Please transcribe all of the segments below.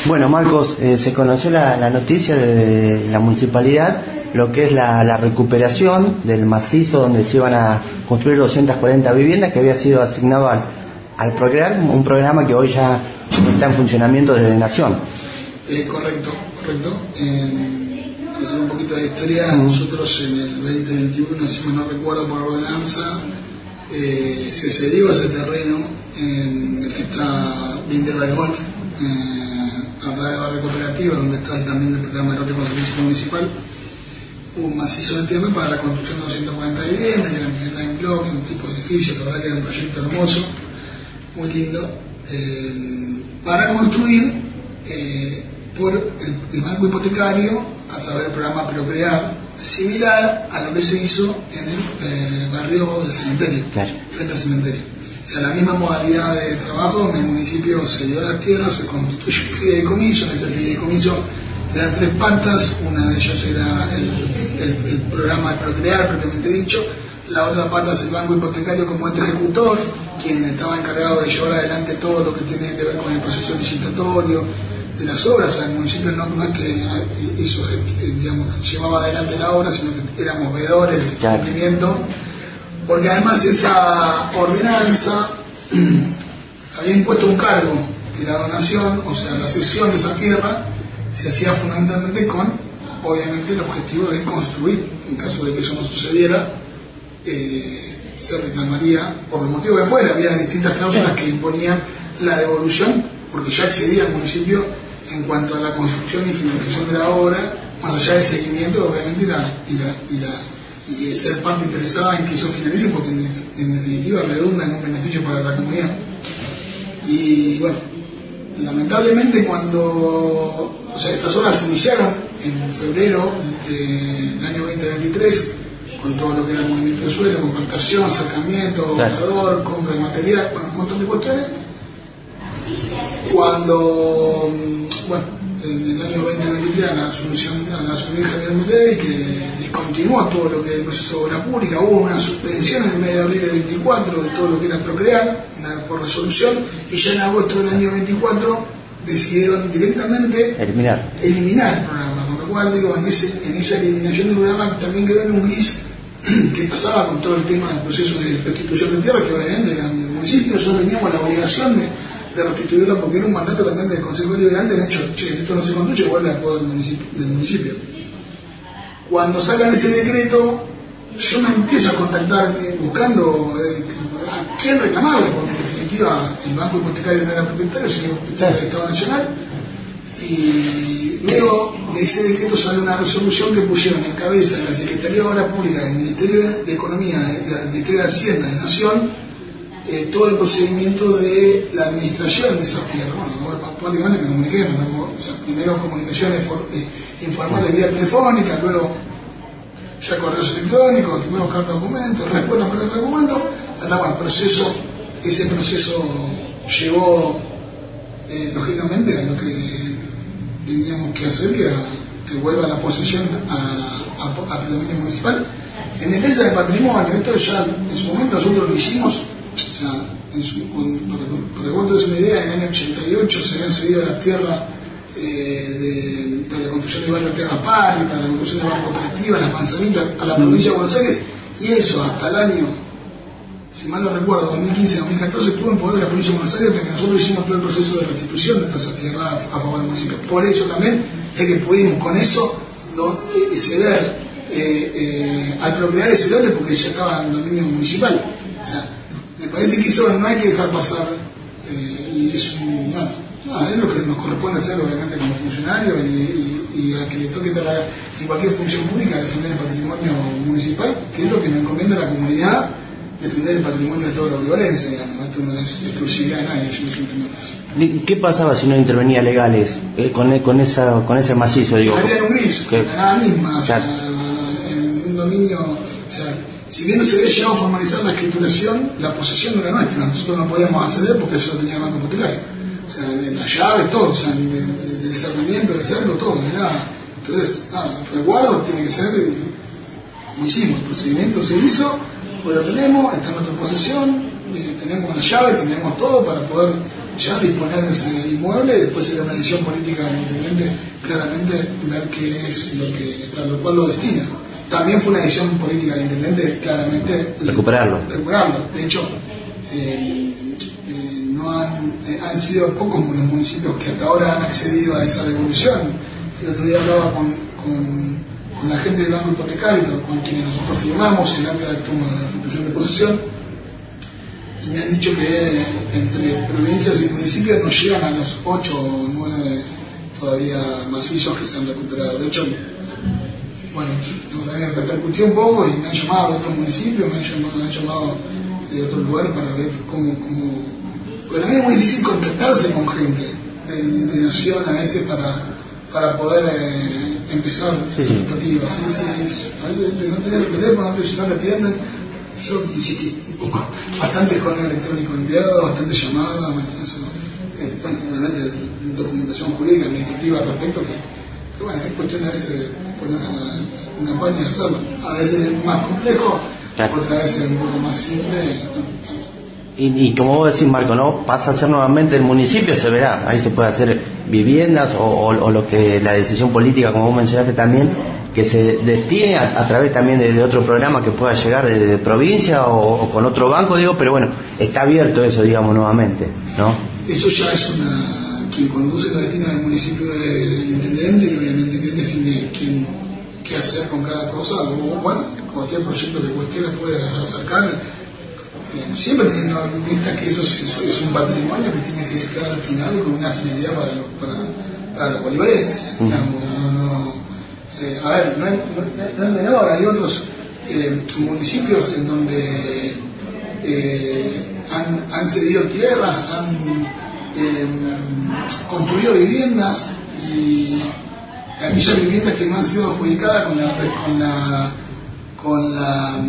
Bueno, Marcos, se conoció la noticia de la municipalidad, lo que es la recuperación del macizo donde se iban a construir 240 viviendas que había sido asignado al Procrear, un programa que hoy ya está en funcionamiento desde Nación. Correcto. Para hacer un poquito de historia, nosotros en el 2021, si no recuerdo por ordenanza, se cedió ese terreno en el que está Lindero del Golf, a través de Barrio Cooperativa, donde está también el programa de lote con servicio municipal, un macizo de tierra para la construcción de 240 viviendas, que eran viviendas en bloque, un tipo de edificio, la verdad que era un proyecto hermoso, muy lindo, para construir por el banco hipotecario a través del programa Procrear, similar a lo que se hizo en el barrio del cementerio, claro, frente al cementerio. O sea, la misma modalidad de trabajo, donde el municipio se dio las tierras, se constituye un fideicomiso. En ese fideicomiso eran 3 patas, una de ellas era el programa de Procrear, propiamente dicho, la otra pata es el banco hipotecario como ente ejecutor, quien estaba encargado de llevar adelante todo lo que tiene que ver con el proceso licitatorio de las obras. O sea, el municipio no es que hizo, llevaba adelante la obra, sino que éramos veedores del cumplimiento, porque además esa ordenanza había impuesto un cargo, que la donación, o sea, la cesión de esa tierra, se hacía fundamentalmente con, obviamente, el objetivo de construir. En caso de que eso no sucediera, se reclamaría, por el motivo que fuera. Había distintas cláusulas que imponían la devolución, porque ya excedía el municipio en cuanto a la construcción y finalización de la obra, más allá del seguimiento, obviamente, y ser parte interesada en que eso finalice, porque en definitiva redunda en un beneficio para la comunidad. Y bueno, lamentablemente estas obras se iniciaron en febrero del año 2023, con todo lo que era el movimiento de suelo, compactación, acercamiento, obrador, compra de material, un montón de cuestiones. Cuando, en el año 2023, a la asumir Javier Milei, que discontinuó todo lo que es el proceso de obra pública, hubo una suspensión en el mes de abril del 24 de todo lo que era Procrear, por resolución, y ya en agosto del año 24 decidieron directamente eliminar el programa, con lo cual, en esa eliminación del programa también quedó en un gris que pasaba con todo el tema del proceso de restitución de tierra, que obviamente en el municipio nosotros teníamos la obligación de restituirla, porque era un mandato también del Consejo Deliberante, en hecho, esto no se construye, vuelve a poder del municipio. Cuando sacan ese decreto, yo me empiezo a contactar buscando a quién reclamarle, porque en definitiva el banco hipotecario no era propietario, sino propietario del Estado Nacional, y luego de ese decreto sale una resolución que pusieron en cabeza de la Secretaría de Obras Públicas, del Ministerio de Economía, del Ministerio de Hacienda, de Nación, todo el procedimiento de la administración de esas tierras. Bueno, prácticamente me comuniqué, primero comunicaciones informales vía telefónica, luego ya correos electrónicos, luego carta de documentos, respuesta por carta de documentos, ese proceso llevó lógicamente a lo que teníamos que hacer, que vuelva la posesión a predominio municipal en defensa del patrimonio. Esto ya en su momento nosotros lo hicimos. O sea, para que vos te des una idea, en el año 88 se habían cedido las tierras para la construcción de barrio Tegapar y para la construcción de barrio Cooperativa, las manzanitas, a la provincia de Buenos Aires, y eso hasta el año, si mal no recuerdo, 2015-2014, estuvo en poder de la provincia de Buenos Aires, hasta que nosotros hicimos todo el proceso de restitución de toda esa tierra a favor del municipio. Por eso también es que pudimos con eso ceder al Procrear ese lote, porque ya estaba en dominio municipal. O sea, me parece que eso no hay que dejar pasar, y es es lo que nos corresponde hacer, obviamente, como funcionario, y a que le toque en cualquier función pública defender el patrimonio municipal, que es lo que nos encomienda a la comunidad, defender el patrimonio de toda la violencia, digamos. Esto no es exclusividad de nadie, sino simplemente. ¿Qué pasaba si no intervenía legales con ese macizo? Había un gris, nada misma, en un dominio, si bien no se había llegado a formalizar la escrituración, la posesión no era nuestra, nosotros no podíamos acceder porque eso lo tenía el banco hipotecario. O sea, de las llaves, todo, del desarrolamiento, del cerco, todo, ¿verdad? Entonces, el resguardo tiene que ser como hicimos, el procedimiento se hizo, hoy lo tenemos, está en nuestra posesión, tenemos la llave, tenemos todo para poder ya disponer de ese inmueble, y después era una decisión política del intendente claramente ver qué es lo que, para lo cual lo destina. También fue una decisión política del intendente claramente recuperarlo. De hecho, no han sido pocos los municipios que hasta ahora han accedido a esa devolución. El otro día hablaba con la gente del banco hipotecario, con quienes nosotros firmamos el acta de toma de restitución de posesión, y me han dicho que entre provincias y municipios no llegan a los 8 o 9 todavía macizos que se han recuperado. De hecho, bueno, también repercutió un poco y me han llamado de otros municipios, me han llamado de otros lugares para ver cómo. Porque también es muy difícil contactarse con gente de Nación a veces para poder empezar tratativas. A veces no tenés el teléfono, no te atienden. Yo insistí un poco, bastante correo electrónico enviado, bastante llamada, bueno, eso, realmente documentación jurídica, administrativa al respecto, que bueno, es cuestión de a veces ponerse en campaña y hacerlo. A veces es más complejo, otras veces es un poco más simple. Y como vos decís, Marco, ¿no? Pasa a ser nuevamente el municipio, se verá, ahí se puede hacer viviendas o lo que la decisión política, como vos mencionaste también, que se destine a través también de otro programa que pueda llegar de provincia o con otro banco, digo, pero bueno, está abierto eso, digamos, nuevamente, ¿no? Eso ya es quien conduce la destina del municipio del intendente, y obviamente que define qué hacer con cada cosa, o bueno, cualquier proyecto que cualquiera pueda sacar. Siempre teniendo en vista que eso es un patrimonio que tiene que estar destinado con una finalidad para los bolivarenses. A ver, no es menor, hay otros municipios en donde han cedido tierras, han construido viviendas, y aquellas viviendas que no han sido adjudicadas con la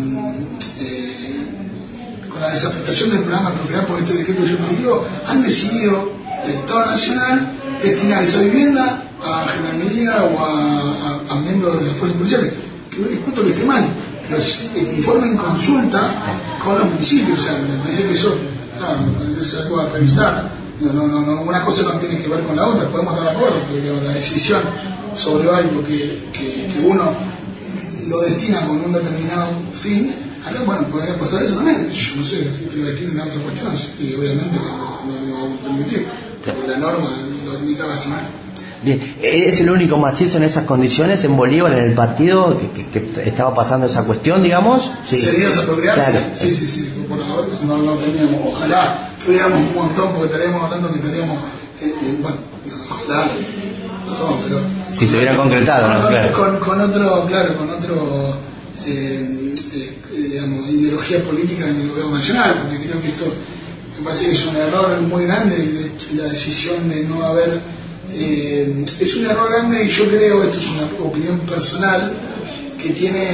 desafectación del programa propiedad por este decreto que yo te digo, han decidido el Estado Nacional destinar esa vivienda a gendarmería o a miembros de las fuerzas policiales. Que no discuto que esté mal, pero informen consulta con los municipios. O sea, me parece que eso es algo a revisar. Una cosa no tiene que ver con la otra, podemos estar de acuerdo, pero la decisión sobre algo que uno lo destina con un determinado fin, acá, bueno, podría pasar eso también. Yo no sé, que lo destinen a otra cuestión, y obviamente no vamos a permitir, porque la norma lo indica básicamente. Bien, ¿es el único macizo en esas condiciones en Bolívar, en el partido, que estaba pasando esa cuestión, digamos? Sí. ¿Sería desapropiarse? Claro. Sí, por ahora no teníamos, ojalá tuviéramos un montón, porque estaríamos hablando que estaríamos, bueno, ojalá, pero... Si se hubiera concretado, ¿no? Claro. Con otro, digamos, ideología política en el gobierno nacional, porque creo que esto me parece que es un error muy grande, la decisión de no haber... es un error grande, y yo creo, esto es una opinión personal, que tiene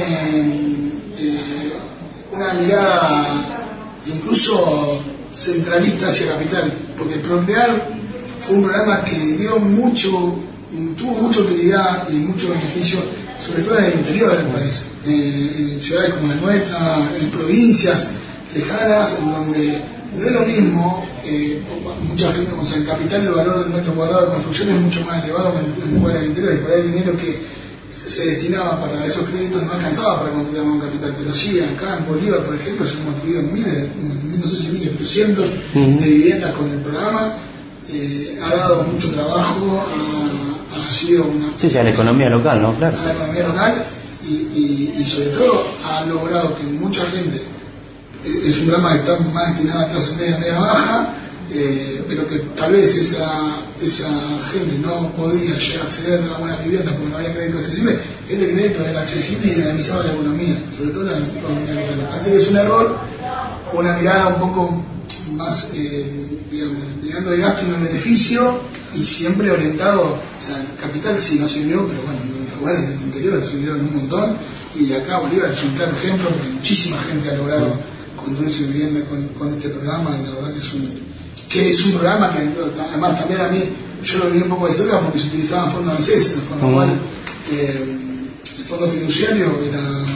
una mirada incluso centralista hacia Capital, porque Procrear fue un programa que tuvo mucha utilidad y mucho beneficio, sobre todo en el interior del país, en ciudades como la nuestra, en provincias lejanas, en donde no es lo mismo. Mucha gente, o sea, en Capital el valor del metro cuadrado de construcción es mucho más elevado que en lugares del interior, y por ahí el dinero que se destinaba para esos créditos no alcanzaba para construir en Capital, pero sí acá en Bolívar, por ejemplo, se han construido no sé si miles, pero cientos de viviendas con el programa. Ha dado mucho trabajo, ha sido una... Sí, a la economía local, ¿no? Claro. A la economía local, y sobre todo ha logrado que mucha gente... Es un programa que está más destinado a clase media baja, pero que tal vez esa gente no podía llegar a acceder a una vivienda porque no había crédito accesible. Este crédito era accesible y dinamizaba la economía, sobre todo la economía local. Así que es un error, una mirada un poco más, digamos, mirando el gasto y no el beneficio, y siempre orientado, o sea, Capital sí no sirvió, pero bueno, en los lugares del interior sirvieron un montón, y acá Bolívar es un claro ejemplo, porque muchísima gente ha logrado construir su vivienda con este programa, y la verdad que es un programa que además también a mí, yo lo vi un poco de cerca porque se utilizaban fondos ANSES, con lo cual el fondo fiduciario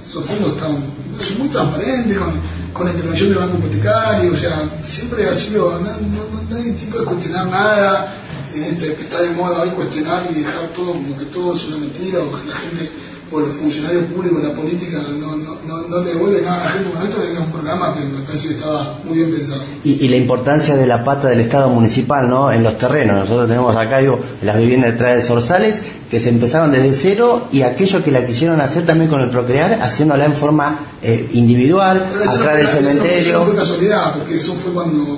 esos fondos estaban muy transparentes, con la intervención del banco hipotecario, o sea, siempre ha sido, no hay tipo de cuestionar nada, que está de moda hoy cuestionar y dejar todo como que todo es una mentira, o que la gente, o los funcionarios públicos, la política, no le devuelve nada a la gente. Con esto es un programa que me parece que estaba muy bien pensado. Y la importancia de la pata del Estado municipal, ¿no?, en los terrenos. Nosotros tenemos acá, las viviendas detrás de Zorzales, que se empezaron desde cero, y aquello que la quisieron hacer también con el Procrear, haciéndola en forma individual, atrás del cementerio. Eso no fue casualidad, porque eso fue cuando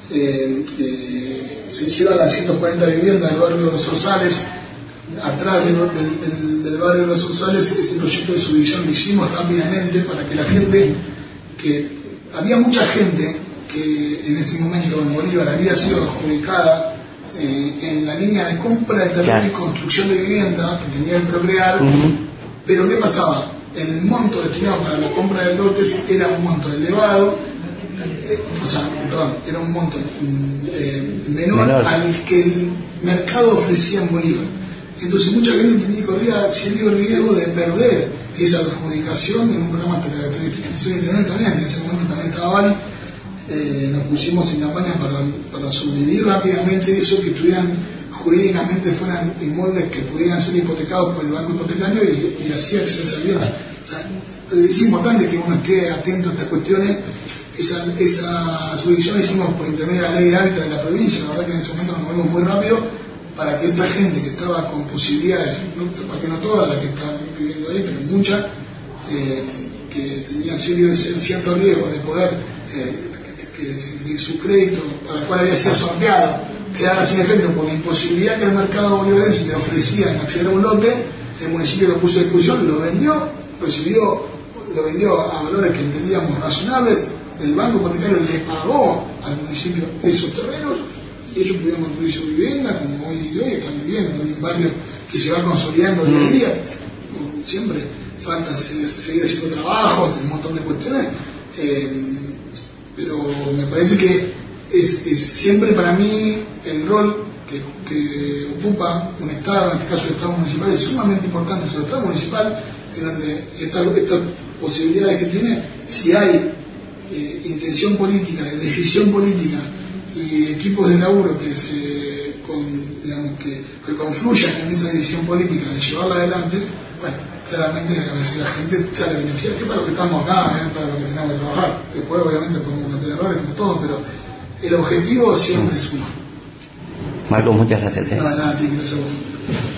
se hicieron las 140 viviendas del barrio de los Zorzales. Atrás del barrio de los Zorzales, ese proyecto de subdivisión lo hicimos rápidamente para que la gente, que había mucha gente que en ese momento en Bolívar había sido adjudicada en la línea de compra de terreno y construcción de vivienda que tenía el Procrear. Pero ¿qué pasaba? El monto destinado para la compra de lotes era un monto elevado, era un monto menor al que el mercado ofrecía en Bolívar. Entonces mucha gente corría serio riesgo de perder esa adjudicación en un programa de características. También, en ese momento también estaba Bali. Nos pusimos en campaña para subdividir rápidamente eso, que estuvieran jurídicamente, fueran inmuebles que pudieran ser hipotecados por el banco hipotecario y así acceder a esa vivienda. O sea, es importante que uno esté atento a estas cuestiones. Esa subdivisión la hicimos por intermedio de la ley de hábitat de la provincia. La verdad que en ese momento nos movimos muy rápido para que esta gente que estaba con posibilidades, porque no toda la que está viviendo ahí, pero mucha, que tenía cierto riesgo de poder, de su crédito, para el cual había sido sorteado, quedara sin efecto por la imposibilidad que el mercado bolivarense le ofrecía en acceder a un lote. El municipio lo puso a discusión, lo vendió a valores que entendíamos razonables. El banco hipotecario le pagó al municipio esos terrenos y ellos pudieron construir su vivienda, como hoy están viviendo en un barrio que se va consolidando día a día. Siempre falta seguir haciendo trabajos, un montón de cuestiones, pero me parece que es siempre para mí el rol que ocupa un Estado, en este caso el Estado municipal, es sumamente importante. Sobre el Estado municipal, estas posibilidades que tiene, si hay intención política, decisión política y equipos de laburo que confluyan en esa decisión política de llevarla adelante, bueno, claramente a veces la gente sale beneficiada, que para lo que estamos acá, para lo que tenemos que trabajar. Después obviamente podemos cometer errores como todo, pero el objetivo siempre es uno. Marco, muchas gracias. Nada, gracias a vos.